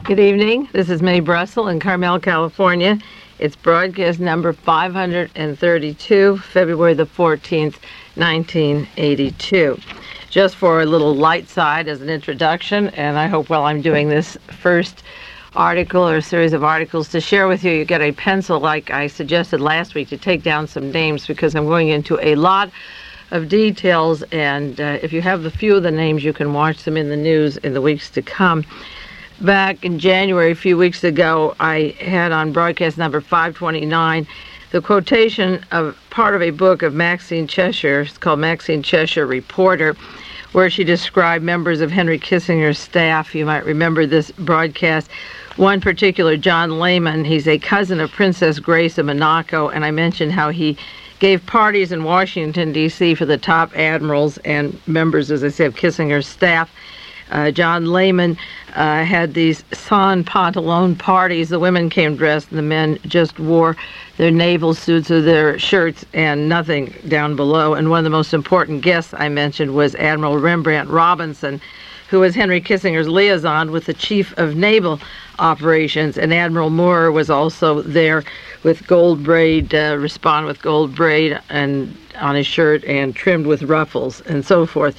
Good evening. This is Mae Brussel in Carmel, California. It's broadcast number 532, February the 14th, 1982. Just for a little light side as an introduction, and I hope while I'm doing this first article or series of articles to share with you, you get a pencil like I suggested last week to take down some names, because I'm going into a lot of details, and if you have a few of the names, you can watch them in the news in the weeks to come. Back in January, a few weeks ago, I had on broadcast number 529 the quotation of part of a book of Maxine Cheshire. It's called Maxine Cheshire Reporter, where she described members of Henry Kissinger's staff. You might remember this broadcast. One particular, John Lehman, he's a cousin of Princess Grace of Monaco, and I mentioned how he gave parties in Washington, D.C. for the top admirals and members, as I said, of Kissinger's staff. John Lehman had these sans pantalon parties. The women came dressed, and the men just wore their naval suits or their shirts and nothing down below. And one of the most important guests I mentioned was Admiral Rembrandt Robinson, who was Henry Kissinger's liaison with the Chief of Naval Operations. And Admiral Moore was also there with gold braid, respond with gold braid and on his shirt and trimmed with ruffles and so forth.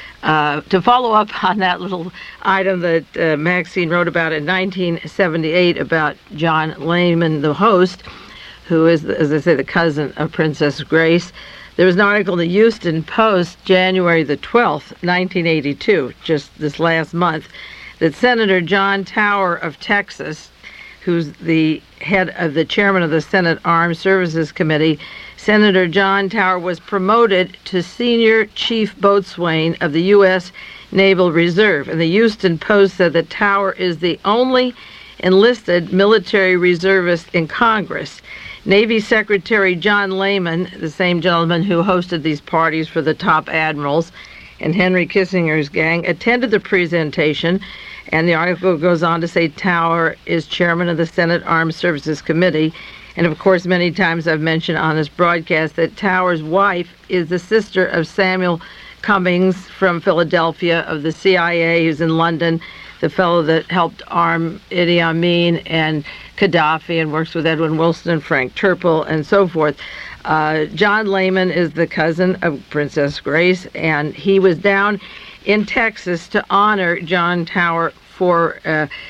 To follow up on that little item that Maxine wrote about in 1978 about John Lehman, the host, who is, as I say, the cousin of Princess Grace, there was an article in the Houston Post, January the 12th, 1982, just this last month, that Senator John Tower of Texas, who's the head of the chairman of the Senate Armed Services Committee, Senator John Tower was promoted to senior chief boatswain of the U.S. Naval Reserve. And the Houston Post said that Tower is the only enlisted military reservist in Congress. Navy Secretary John Lehman, the same gentleman who hosted these parties for the top admirals and Henry Kissinger's gang, attended the presentation. And the article goes on to say Tower is chairman of the Senate Armed Services Committee. And of course, many times I've mentioned on this broadcast that Tower's wife is the sister of Samuel Cummings from Philadelphia of the CIA, who's in London, the fellow that helped arm Idi Amin and Gaddafi and works with Edwin Wilson and Frank Turple and so forth. John Lehman is the cousin of Princess Grace, and he was down in Texas to honor John Tower for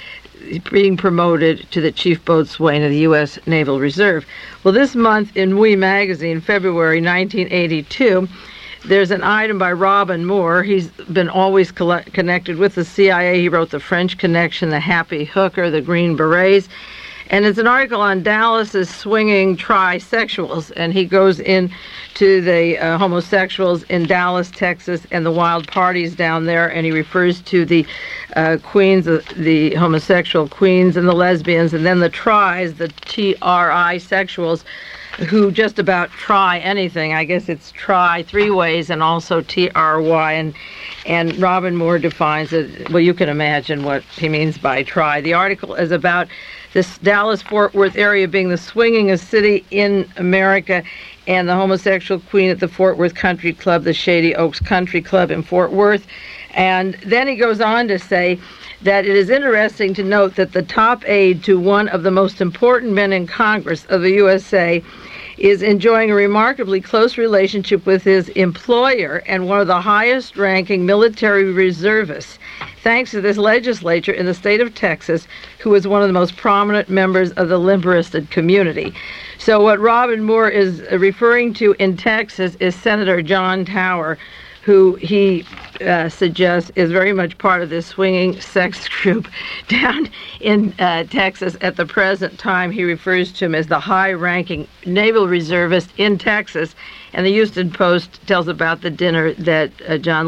being promoted to the chief boatswain of the U.S. Naval Reserve. Well, this month in Oui magazine, February 1982, there's an item by Robin Moore. He's been always connected with the CIA. He wrote The French Connection, The Happy Hooker, The Green Berets. And it's an article on Dallas's swinging trisexuals, and he goes into the homosexuals in Dallas, Texas, and the wild parties down there, and he refers to the queens, the homosexual queens and the lesbians, and then the tris, the TRI sexuals, who just about try anything. I guess it's try three ways and also TRY, and Robin Moore defines it. Well, you can imagine what he means by try. The article is about this Dallas-Fort Worth area being the swingingest city in America, and the homosexual queen at the Fort Worth Country Club, the Shady Oaks Country Club in Fort Worth. And then he goes on to say that it is interesting to note that the top aide to one of the most important men in Congress of the USA is enjoying a remarkably close relationship with his employer and one of the highest-ranking military reservists, thanks to this legislature in the state of Texas, who is one of the most prominent members of the limp-wristed community. So what Robin Moore is referring to in Texas is Senator John Tower, who he suggests is very much part of this swinging sex group down in Texas at the present time. He refers to him as the high-ranking naval reservist in Texas, and the Houston Post tells about the dinner that John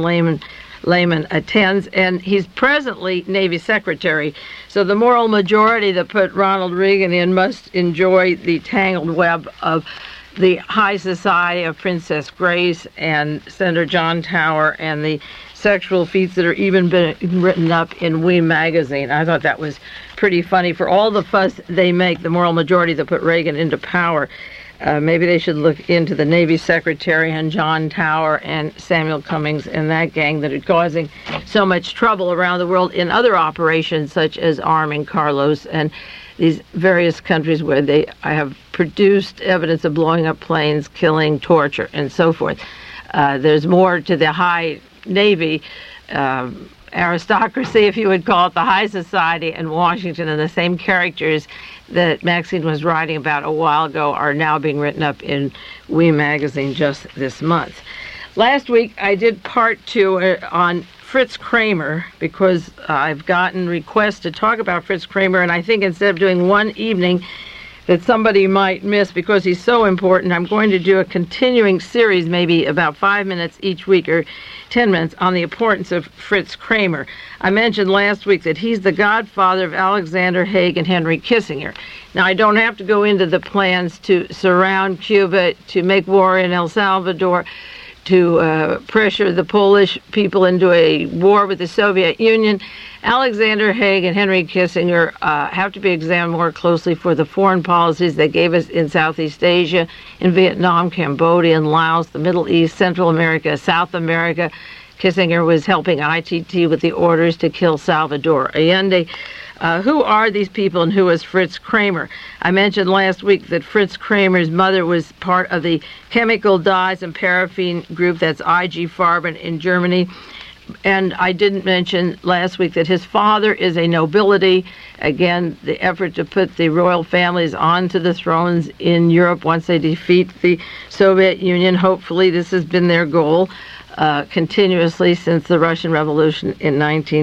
Lehman attends, and he's presently Navy Secretary. So the moral majority that put Ronald Reagan in must enjoy the tangled web of the high society of Princess Grace and Senator John Tower and the sexual feats that are even been written up in Oui magazine. I thought that was pretty funny. For all the fuss they make, the moral majority that put Reagan into power, Maybe they should look into the Navy Secretary and John Tower and Samuel Cummings and that gang that are causing so much trouble around the world in other operations such as arming Carlos and these various countries where they have produced evidence of blowing up planes, killing, torture, and so forth. There's more to the high Navy aristocracy, if you would call it, the high society in Washington, and the same characters that Maxine was writing about a while ago are now being written up in We Magazine just this month. Last week, I did part 2 on Fritz Kramer because I've gotten requests to talk about Fritz Kramer, and I think instead of doing one evening that somebody might miss because he's so important, I'm going to do a continuing series, maybe about 5 minutes each week or 10 minutes, on the importance of Fritz Kramer. I mentioned last week that he's the godfather of Alexander Haig and Henry Kissinger. Now, I don't have to go into the plans to surround Cuba, to make war in El Salvador, to pressure the Polish people into a war with the Soviet Union. Alexander Haig and Henry Kissinger have to be examined more closely for the foreign policies they gave us in Southeast Asia, in Vietnam, Cambodia, and Laos, the Middle East, Central America, South America. Kissinger was helping ITT with the orders to kill Salvador Allende. Who are these people and who is Fritz Kramer? I mentioned last week that Fritz Kramer's mother was part of the chemical dyes and paraffin group, that's IG Farben in Germany. And I didn't mention last week that his father is a nobility. Again, the effort to put the royal families onto the thrones in Europe once they defeat the Soviet Union. Hopefully this has been their goal continuously since the Russian Revolution in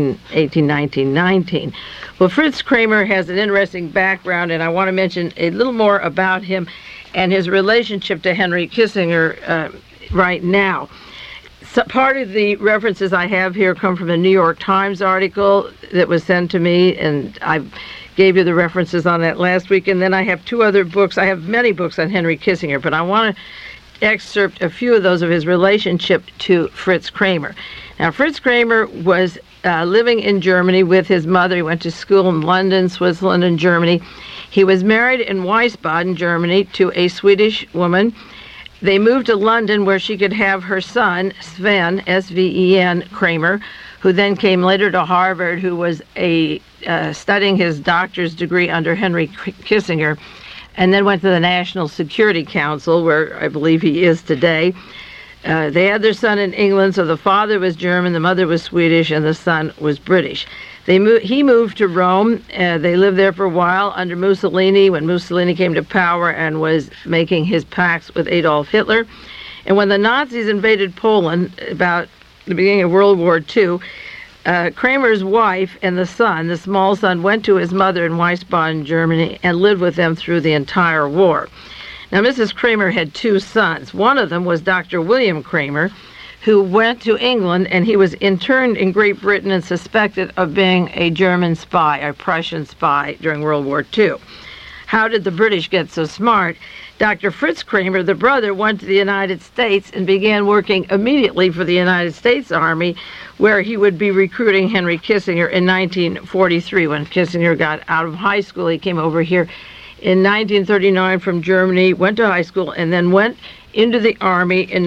1919. Well, Fritz Kramer has an interesting background, and I want to mention a little more about him and his relationship to Henry Kissinger right now. So part of the references I have here come from a New York Times article that was sent to me, and I gave you the references on that last week. And then I have 2 other books. I have many books on Henry Kissinger, but I want to excerpt a few of those of his relationship to Fritz Kramer. Now, Fritz Kramer was living in Germany with his mother. He went to school in London, Switzerland, and Germany. He was married in Wiesbaden, Germany, to a Swedish woman. They moved to London where she could have her son, Sven, S-V-E-N, Kramer, who then came later to Harvard, who was studying his doctor's degree under Henry Kissinger, and then went to the National Security Council, where I believe he is today. They had their son in England, so the father was German, the mother was Swedish, and the son was British. He moved to Rome. They lived there for a while under Mussolini, when Mussolini came to power and was making his pacts with Adolf Hitler. And when the Nazis invaded Poland, about the beginning of World War II, Kramer's wife and the son, the small son, went to his mother in Wiesbaden, Germany, and lived with them through the entire war. Now, Mrs. Kramer had 2 sons. One of them was Dr. William Kramer, who went to England, and he was interned in Great Britain and suspected of being a German spy, a Prussian spy during World War II. How did the British get so smart? Dr. Fritz Kramer, the brother, went to the United States and began working immediately for the United States Army, where he would be recruiting Henry Kissinger in 1943. When Kissinger got out of high school, he came over here in 1939 from Germany, went to high school, and then went into the Army in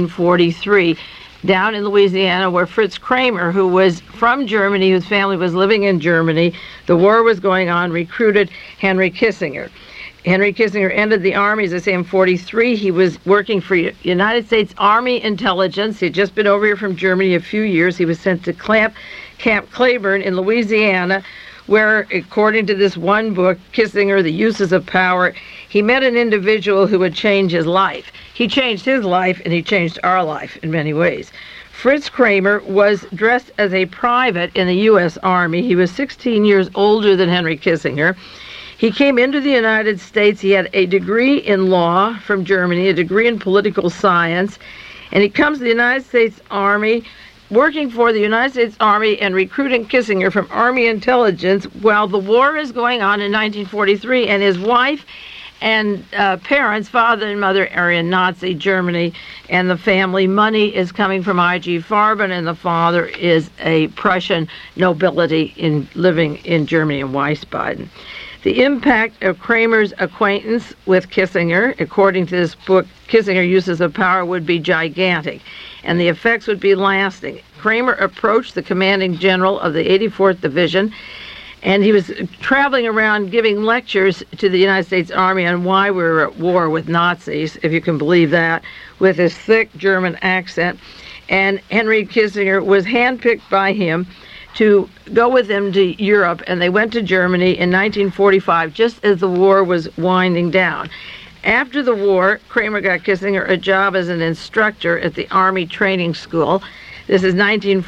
1943 down in Louisiana, where Fritz Kramer, who was from Germany, whose family was living in Germany, the war was going on, recruited Henry Kissinger. Henry Kissinger entered the Army, as I say, in 1943. He was working for United States Army Intelligence. He had just been over here from Germany a few years. He was sent to Camp Claiborne in Louisiana, where, according to this one book, Kissinger, The Uses of Power, he met an individual who would change his life. He changed his life, and he changed our life in many ways. Fritz Kramer was dressed as a private in the U.S. Army. He was 16 years older than Henry Kissinger. He came into the United States. He had a degree in law from Germany, a degree in political science, and he comes to the United States Army, working for the United States Army and recruiting Kissinger from Army Intelligence while the war is going on in 1943, and his wife and parents, father and mother, are in Nazi Germany, and the family money is coming from IG Farben, and the father is a Prussian nobility living in Germany in Wiesbaden. The impact of Kramer's acquaintance with Kissinger, according to this book, Kissinger Uses of Power, would be gigantic, and the effects would be lasting. Kramer approached the commanding general of the 84th Division, and he was traveling around giving lectures to the United States Army on why we were at war with Nazis, if you can believe that, with his thick German accent. And Henry Kissinger was handpicked by him to go with him to Europe, and they went to Germany in 1945, just as the war was winding down. After the war, Kramer got Kissinger a job as an instructor at the Army Training School. This is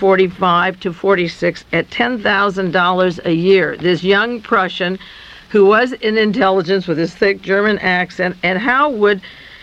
1945 to 46 at $10,000 a year. This young Prussian who was in intelligence with his thick German accent, and how would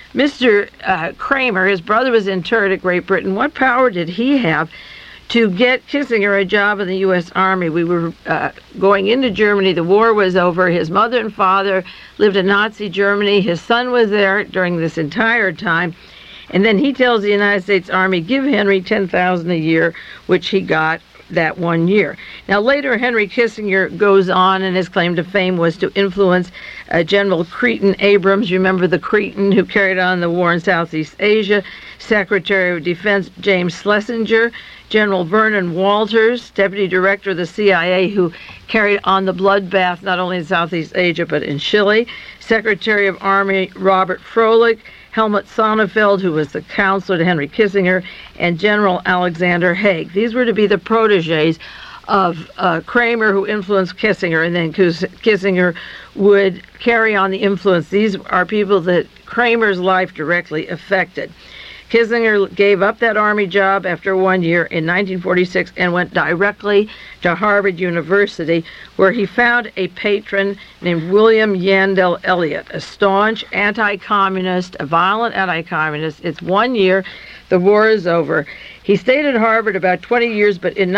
Mr. Kramer, his brother was interned at Great Britain, what power did he have to get Kissinger a job in the U.S. Army? We were going into Germany. The war was over. His mother and father lived in Nazi Germany. His son was there during this entire time. And then he tells the United States Army, give Henry $10,000 a year, which he got that 1 year. Now, later, Henry Kissinger goes on, and his claim to fame was to influence General Cretan Abrams. You remember the Cretan who carried on the war in Southeast Asia, Secretary of Defense James Schlesinger, General Vernon Walters, Deputy Director of the CIA, who carried on the bloodbath not only in Southeast Asia but in Chile, Secretary of Army Robert Froelich, Helmut Sonnenfeld, who was the counselor to Henry Kissinger, and General Alexander Haig. These were to be the protégés of Kramer, who influenced Kissinger, and then Kissinger would carry on the influence. These are people that Kramer's life directly affected. Kissinger gave up that Army job after 1 year in 1946 and went directly to Harvard University, where he found a patron named William Yandell Elliott, a staunch anti-communist, a violent anti-communist. It's 1 year. The war is over. He stayed at Harvard about 20 years, but in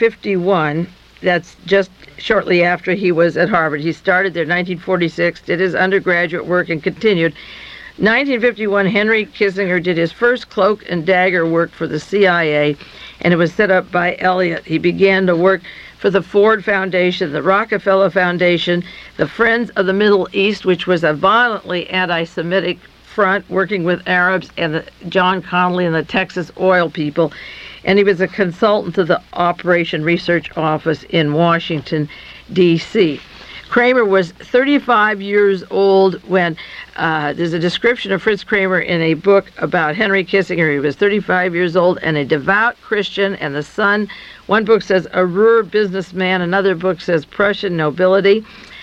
1951, that's just shortly after he was at Harvard. He started there in 1946, did his undergraduate work, and continued. 1951, Henry Kissinger did his first cloak and dagger work for the CIA, and it was set up by Elliott. He began to work for the Ford Foundation, the Rockefeller Foundation, the Friends of the Middle East, which was a violently anti-Semitic front working with Arabs, and John Connolly and the Texas oil people. And he was a consultant to the Operation Research Office in Washington, D.C. Kramer was 35 years old when there's a description of Fritz Kramer in a book about Henry Kissinger. He was 35 years old and a devout Christian, and the son, one book says a Ruhr businessman, another book says Prussian nobility.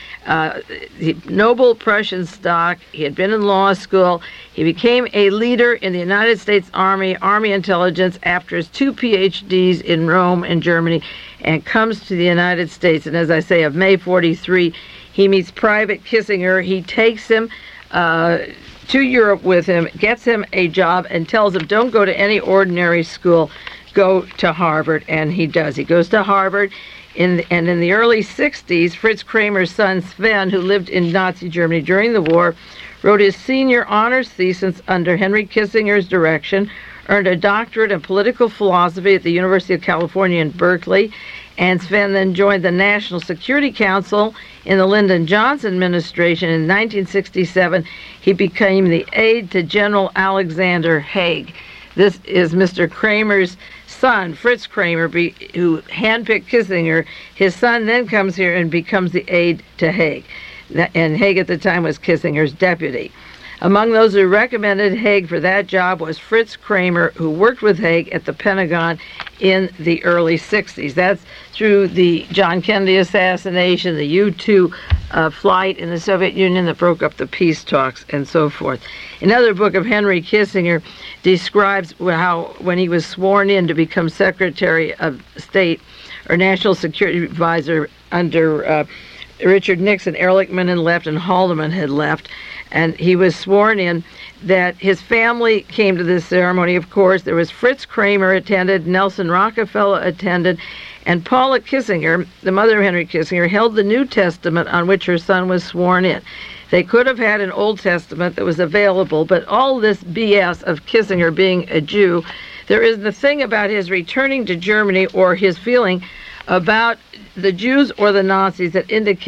Noble Prussian stock. He had been in law school. He became a leader in the United States Army intelligence after his 2 PhDs in Rome and Germany, and comes to the United States. And as I say, of May 43, he meets Private Kissinger. He takes him to Europe with him, gets him a job, and tells him, don't go to any ordinary school, go to Harvard. And he does. He goes to Harvard. And in the early 60s, Fritz Kramer's son, Sven, who lived in Nazi Germany during the war, wrote his senior honors thesis under Henry Kissinger's direction, earned a doctorate in political philosophy at the University of California in Berkeley, and Sven then joined the National Security Council in the Lyndon Johnson administration. In 1967, he became the aide to General Alexander Haig. This is Mr. Kramer's son, Fritz Kramer, who handpicked Kissinger. His son then comes here and becomes the aide to Haig. And Haig at the time was Kissinger's deputy. Among those who recommended Haig for that job was Fritz Kramer, who worked with Haig at the Pentagon in the early 60s. That's through the John Kennedy assassination, the U-2 flight in the Soviet Union that broke up the peace talks, and so forth. Another book of Henry Kissinger describes how, when he was sworn in to become Secretary of State or National Security Advisor under Richard Nixon, Ehrlichman had left and Haldeman had left, and he was sworn in, that his family came to this ceremony. Of course, there was Fritz Kramer attended, Nelson Rockefeller attended, and Paula Kissinger, the mother of Henry Kissinger, held the New Testament on which her son was sworn in. They could have had an Old Testament that was available, but all this BS of Kissinger being a Jew, there is the thing about his returning to Germany or his feeling about the Jews or the Nazis that indicates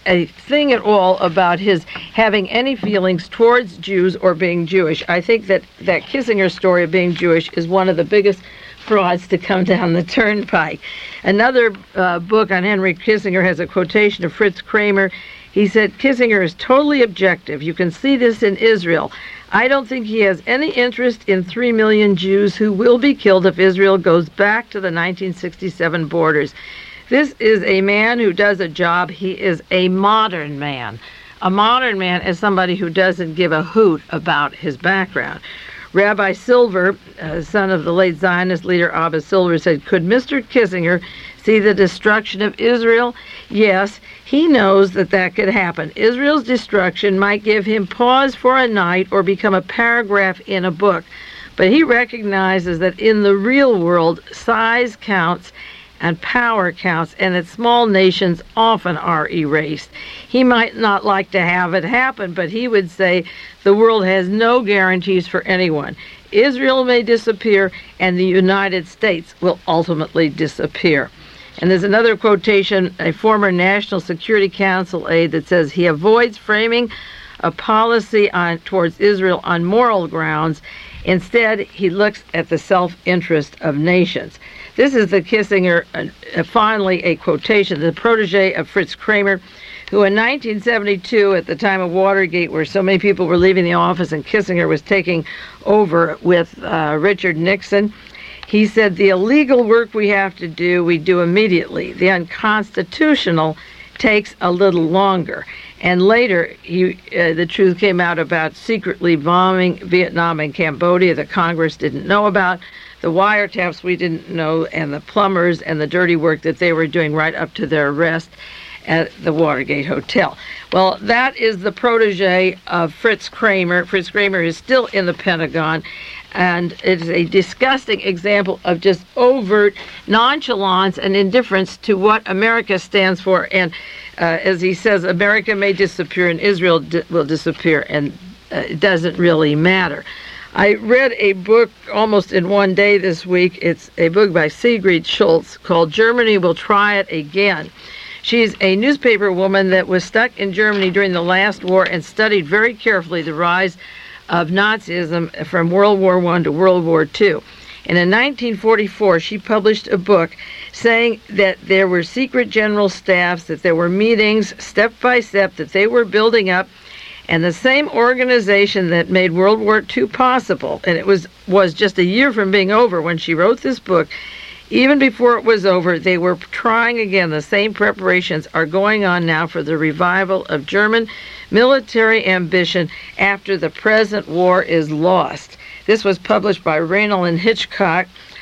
a thing at all about his having any feelings towards Jews or being Jewish. I think that Kissinger story of being Jewish is one of the biggest frauds to come down the turnpike. Another book on Henry Kissinger has a quotation of Fritz Kramer. He said, Kissinger is totally objective. You can see this in Israel. I don't think he has any interest in 3 million Jews who will be killed if Israel goes back to the 1967 borders. This is a man who does a job. He is a modern man. A modern man is somebody who doesn't give a hoot about his background. Rabbi Silver, son of the late Zionist leader Abba Silver, said, could Mr. Kissinger see the destruction of Israel? Yes, he knows that could happen. Israel's destruction might give him pause for a night or become a paragraph in a book. But he recognizes that in the real world, size counts and power counts, and that small nations often are erased. He might not like to have it happen, but he would say the world has no guarantees for anyone. Israel may disappear, and the United States will ultimately disappear. And there's another quotation, a former National Security Council aide, that says he avoids framing a policy towards Israel on moral grounds. Instead, he looks at the self-interest of nations. This is the Kissinger, finally a quotation, the protege of Fritz Kramer, who in 1972, at the time of Watergate, where so many people were leaving the office and Kissinger was taking over with Richard Nixon, he said, the illegal work we have to do, we do immediately. The unconstitutional takes a little longer. And later, the truth came out about secretly bombing Vietnam and Cambodia that Congress didn't know about, the wiretaps we didn't know, and the plumbers and the dirty work that they were doing right up to their arrest at the Watergate Hotel. Well, that is the protege of Fritz Kramer. Fritz Kramer is still in the Pentagon, and it is a disgusting example of just overt nonchalance and indifference to what America stands for. And as he says, America may disappear and Israel will disappear, and it doesn't really matter. I read a book almost in one day this week. It's a book by Sigrid Schultz called Germany Will Try It Again. She's a newspaper woman that was stuck in Germany during the last war and studied very carefully the rise of Nazism from World War I to World War II. And in 1944, she published a book saying that there were secret general staffs, that there were meetings step by step that they were building up, and the same organization that made World War II possible, and it was just a year from being over when she wrote this book. Even before it was over, they were trying again. The same preparations are going on now for the revival of German military ambition after the present war is lost. This was published by Raynal and Hitchcock,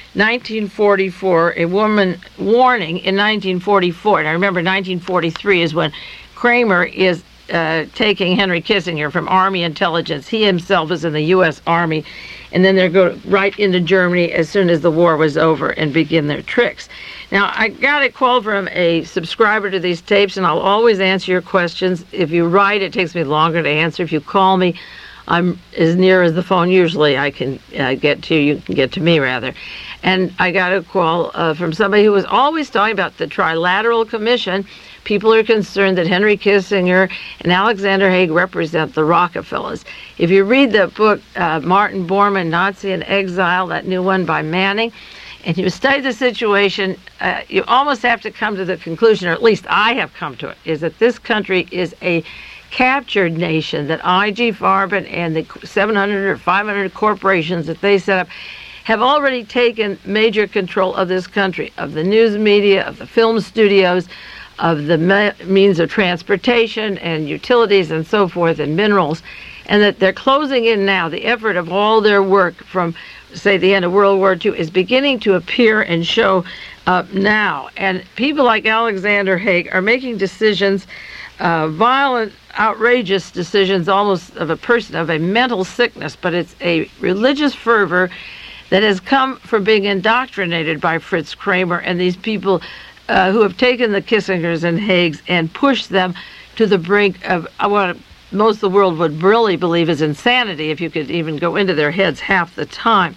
1944, a woman warning in 1944. And I remember 1943 is when Kramer is taking Henry Kissinger from Army intelligence. He himself is in the U.S. Army, and then they go right into Germany as soon as the war was over and begin their tricks. Now, I got a call from a subscriber to these tapes, and I'll always answer your questions. If you write, it takes me longer to answer. If you call me, I'm as near as the phone usually I can get to you. You can get to me, rather. And I got a call from somebody who was always talking about the Trilateral Commission. People are concerned that Henry Kissinger and Alexander Haig represent the Rockefellers. If you read the book, Martin Bormann, Nazi in Exile, that new one by Manning, and you study the situation, you almost have to come to the conclusion, or at least I have come to it, is that this country is a captured nation, that I.G. Farben and the 700 or 500 corporations that they set up have already taken major control of this country, of the news media, of the film studios, of the means of transportation and utilities and so forth and minerals, and that they're closing in now. The effort of all their work from, say, the end of World War II is beginning to appear and show up now. And people like Alexander Haig are making decisions, violent, outrageous decisions, almost of a person of a mental sickness, but it's a religious fervor that has come from being indoctrinated by Fritz Kramer and these people who have taken the Kissingers and Haigs and pushed them to the brink of what most of the world would really believe is insanity, if you could even go into their heads half the time.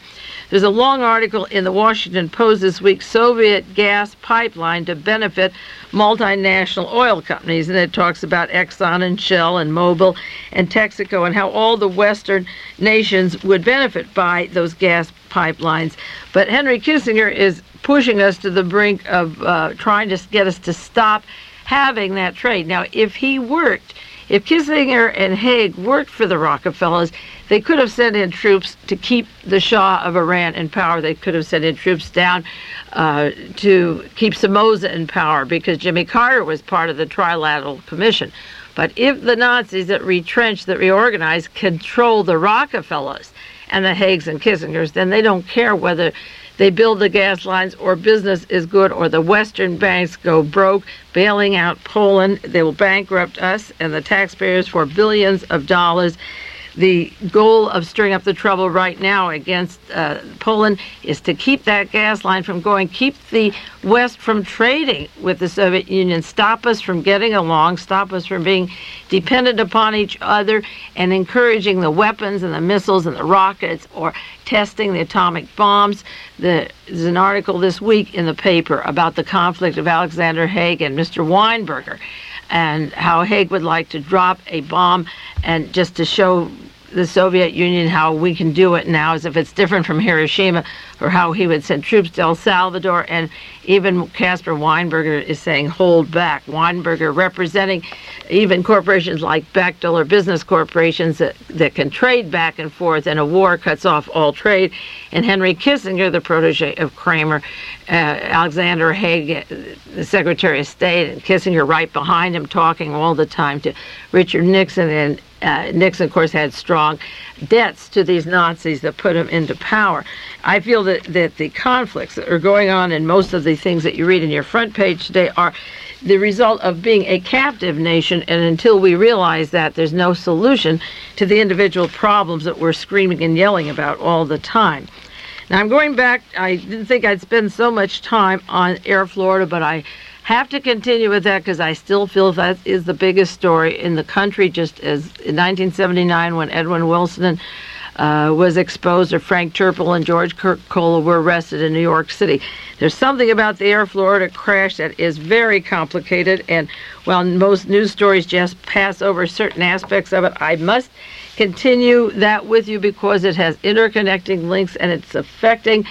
There's a long article in the Washington Post this week, Soviet gas pipeline to benefit multinational oil companies, and it talks about Exxon and Shell and Mobil and Texaco and how all the Western nations would benefit by those gas pipelines. But Henry Kissinger is pushing us to the brink of trying to get us to stop having that trade. Now, if Kissinger and Haig worked for the Rockefellers, they could have sent in troops to keep the Shah of Iran in power. They could have sent in troops down to keep Somoza in power, because Jimmy Carter was part of the Trilateral Commission. But if the Nazis that retrenched, that reorganized, control the Rockefellers and the Haigs and Kissingers, then they don't care whether they build the gas lines or business is good or the Western banks go broke, bailing out Poland. They will bankrupt us and the taxpayers for billions of dollars. The goal of stirring up the trouble right now against Poland is to keep that gas line from going, keep the West from trading with the Soviet Union, stop us from getting along, stop us from being dependent upon each other and encouraging the weapons and the missiles and the rockets or testing the atomic bombs. There's an article this week in the paper about the conflict of Alexander Haig and Mr. Weinberger, and how Haig would like to drop a bomb and just to show the Soviet Union how we can do it now, as if it's different from Hiroshima, or how he would send troops to El Salvador. And even Caspar Weinberger is saying hold back. Weinberger representing even corporations like Bechtel, or business corporations that can trade back and forth, and a war cuts off all trade. And Henry Kissinger, the protege of Kramer, Alexander Haig, the Secretary of State, and Kissinger right behind him, talking all the time to Richard Nixon. And Nixon, of course, had strong debts to these Nazis that put him into power. I feel that the conflicts that are going on in most of the things that you read in your front page today are the result of being a captive nation, and until we realize that, there's no solution to the individual problems that we're screaming and yelling about all the time. Now, I'm going back. I didn't think I'd spend so much time on Air Florida, but I have to continue with that because I still feel that is the biggest story in the country, just as in 1979 when Edwin Wilson was exposed, or Frank Turple and George Cola were arrested in New York City. There's something about the Air Florida crash that is very complicated, and while most news stories just pass over certain aspects of it, I must continue that with you because it has interconnecting links and it's affecting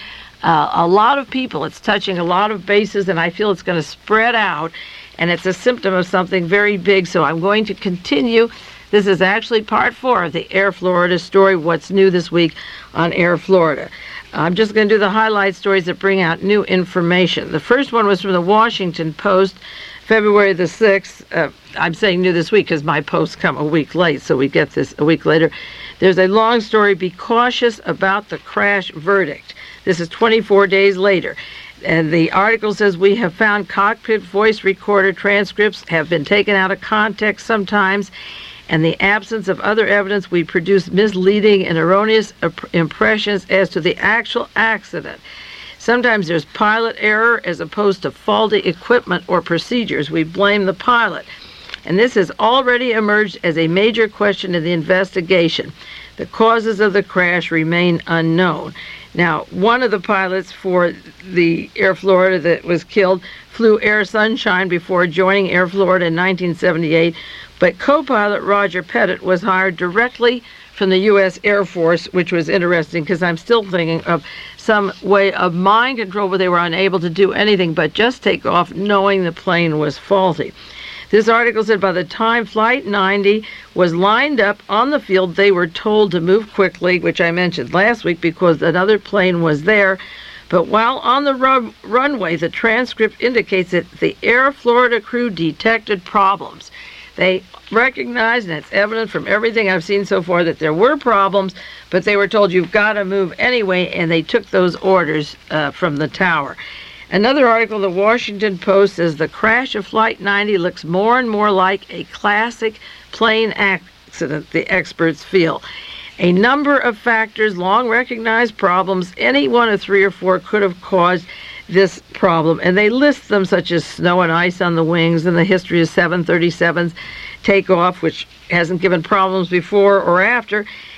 a lot of people. It's touching a lot of bases, and I feel it's going to spread out, and it's a symptom of something very big. So I'm going to continue. This is actually part 4 of the Air Florida story, what's new this week on Air Florida. I'm just going to do the highlight stories that bring out new information. The first one was from the Washington Post, February the 6th. I'm saying new this week because my posts come a week late, so we get this a week later. There's a long story, be cautious about the crash verdict. This is 24 days later. And the article says, we have found cockpit voice recorder transcripts have been taken out of context sometimes, and the absence of other evidence, we produce misleading and erroneous impressions as to the actual accident. Sometimes there's pilot error as opposed to faulty equipment or procedures. We blame the pilot. And this has already emerged as a major question in the investigation. The causes of the crash remain unknown. Now, one of the pilots for the Air Florida that was killed flew Air Sunshine before joining Air Florida in 1978, but co-pilot Roger Pettit was hired directly from the U.S. Air Force, which was interesting because I'm still thinking of some way of mind control where they were unable to do anything but just take off knowing the plane was faulty. This article said by the time Flight 90 was lined up on the field, they were told to move quickly, which I mentioned last week because another plane was there. But while on the runway, the transcript indicates that the Air Florida crew detected problems. They recognized, and it's evident from everything I've seen so far, that there were problems, but they were told you've got to move anyway, and they took those orders from the tower. Another article, the Washington Post, says the crash of Flight 90 looks more and more like a classic plane accident, the experts feel. A number of factors, long recognized problems, any one of 3 or 4 could have caused this problem. And they list them, such as snow and ice on the wings and the history of 737's takeoff, which hasn't given problems before or after.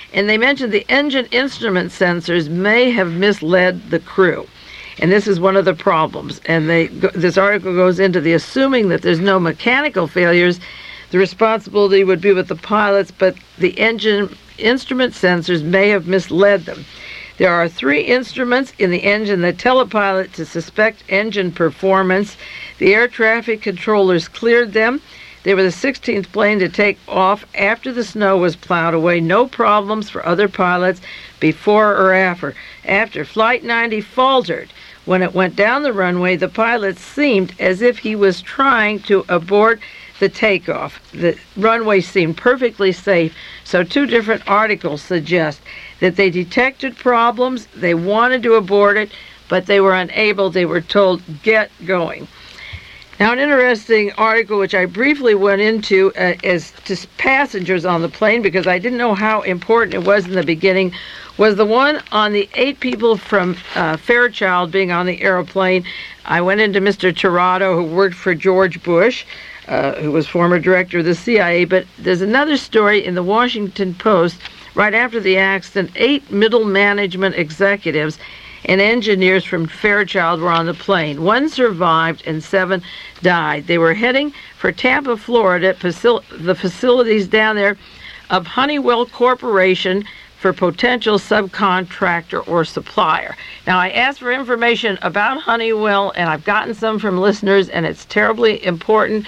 And they mentioned the engine instrument sensors may have misled the crew. And this is one of the problems. And this article goes into the assuming that there's no mechanical failures, the responsibility would be with the pilots, but the engine instrument sensors may have misled them. There are 3 instruments in the engine that tell a pilot to suspect engine performance. The air traffic controllers cleared them. They were the 16th plane to take off after the snow was plowed away. No problems for other pilots before or after. After Flight 90 faltered, when it went down the runway, the pilot seemed as if he was trying to abort the takeoff. The runway seemed perfectly safe, so 2 different articles suggest that they detected problems, they wanted to abort it, but they were unable. They were told, get going. Now, an interesting article, which I briefly went into as to passengers on the plane, because I didn't know how important it was in the beginning, was the one on the 8 people from Fairchild being on the airplane. I went into Mr. Tirado, who worked for George Bush, who was former director of the CIA, but there's another story in the Washington Post right after the accident. 8 middle management executives and engineers from Fairchild were on the plane. 1 survived and 7 died. They were heading for Tampa, Florida, the facilities down there of Honeywell Corporation for potential subcontractor or supplier. Now, I asked for information about Honeywell, and I've gotten some from listeners, and it's terribly important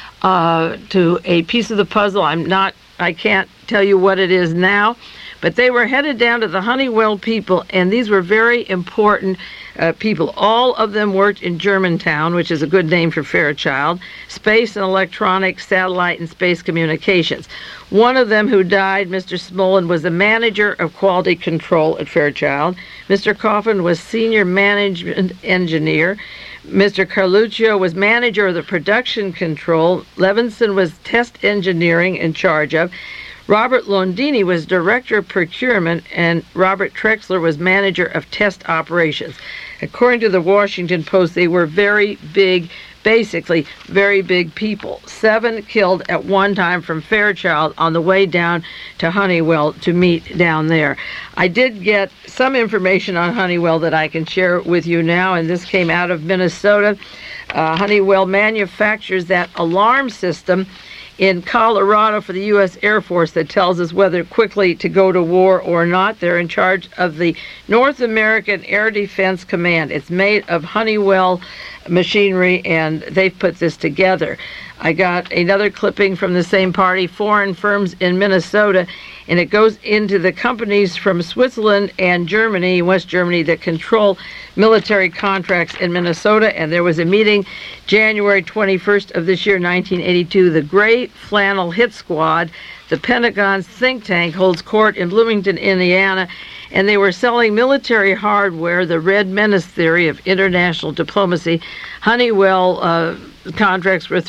to a piece of the puzzle. I can't tell you what it is now, but they were headed down to the Honeywell people, and these were very important people. All of them worked in Germantown, which is a good name for Fairchild, space and electronics, satellite and space communications. One of them who died, Mr. Smolin, was the manager of quality control at Fairchild. Mr. Coffin was senior management engineer. Mr. Carluccio was manager of the production control. Levinson was test engineering in charge of. Robert Londini was director of procurement, and Robert Trexler was manager of test operations. According to the Washington Post, they were very big, basically very big people. 7 killed at one time from Fairchild on the way down to Honeywell to meet down there. I did get some information on Honeywell that I can share with you now, and this came out of Minnesota. Honeywell manufactures that alarm system in Colorado for the U.S. Air Force that tells us whether quickly to go to war or not. They're in charge of the North American Air Defense Command. It's made of Honeywell machinery, and they've put this together. I got another clipping from the same party, foreign firms in Minnesota, and it goes into the companies from Switzerland and Germany, West Germany, that control military contracts in Minnesota. And there was a meeting January 21st of this year, 1982. The Gray Flannel Hit Squad, the Pentagon's think tank, holds court in Bloomington, Indiana, and they were selling military hardware, the Red Menace theory of international diplomacy. Honeywell contracts were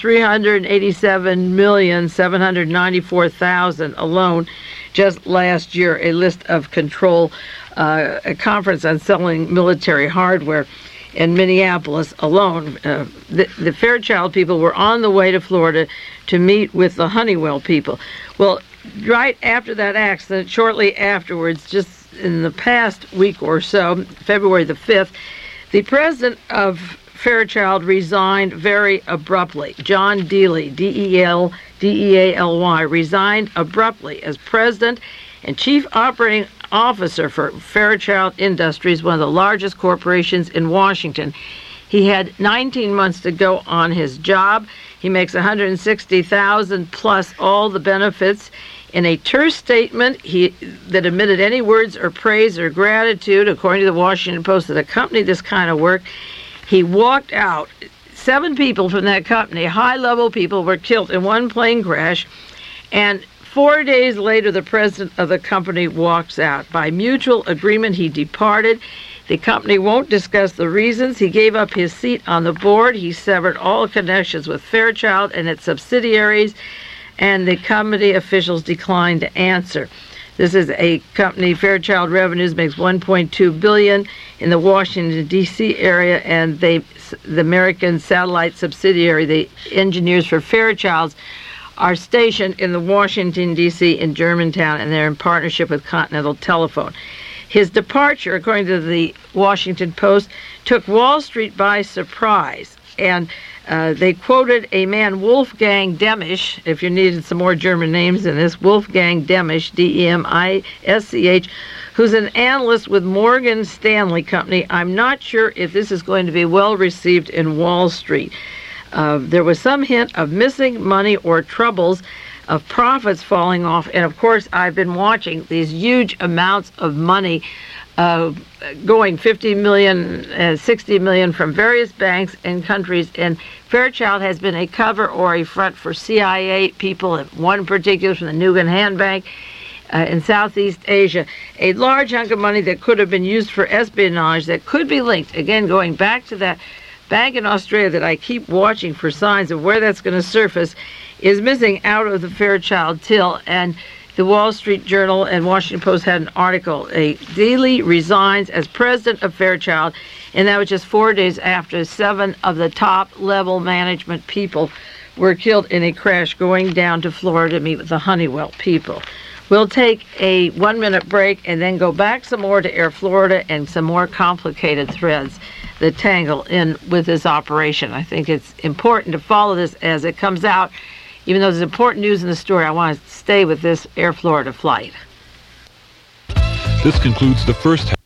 $387,794,000 alone just last year. A list of control, a conference on selling military hardware in Minneapolis alone. The Fairchild people were on the way to Florida to meet with the Honeywell people. Well, right after that accident, shortly afterwards, just in the past week or so, February the 5th, the president of Fairchild resigned very abruptly. John Dealey, D-E-A-L-Y, resigned abruptly as president and chief operating officer for Fairchild Industries, one of the largest corporations in Washington. He had 19 months to go on his job. He makes $160,000 plus all the benefits. In a terse statement that omitted any words or praise or gratitude, according to the Washington Post, that accompanied this kind of work, he walked out. 7 people from that company, high-level people, were killed in one plane crash, and 4 days later, the president of the company walks out. By mutual agreement, he departed. The company won't discuss the reasons. He gave up his seat on the board. He severed all connections with Fairchild and its subsidiaries, and the company officials declined to answer. This is a company, Fairchild Revenues, makes $1.2 billion in the Washington, D.C. area, and the American satellite subsidiary, the engineers for Fairchild, are stationed in the Washington, D.C. in Germantown, and they're in partnership with Continental Telephone. His departure, according to the Washington Post, took Wall Street by surprise. And they quoted a man, Wolfgang Demisch, if you needed some more German names in this, Wolfgang Demisch, D-E-M-I-S-C-H, who's an analyst with Morgan Stanley Company. I'm not sure if this is going to be well received in Wall Street. There was some hint of missing money or troubles, of profits falling off, and of course I've been watching these huge amounts of money going 50 million, 60 million from various banks and countries, and Fairchild has been a cover or a front for CIA people, one particular from the Nugan Hand Bank in Southeast Asia, a large hunk of money that could have been used for espionage that could be linked, again going back to that bank in Australia that I keep watching for signs of where that's going to surface, is missing out of the Fairchild till. And the Wall Street Journal and Washington Post had an article. Dealey resigns as president of Fairchild, and that was just 4 days after 7 of the top-level management people were killed in a crash going down to Florida to meet with the Honeywell people. We'll take a 1-minute break and then go back some more to Air Florida and some more complicated threads that tangle in with this operation. I think it's important to follow this as it comes out. Even though there's important news in the story, I want to stay with this Air Florida flight. This concludes the first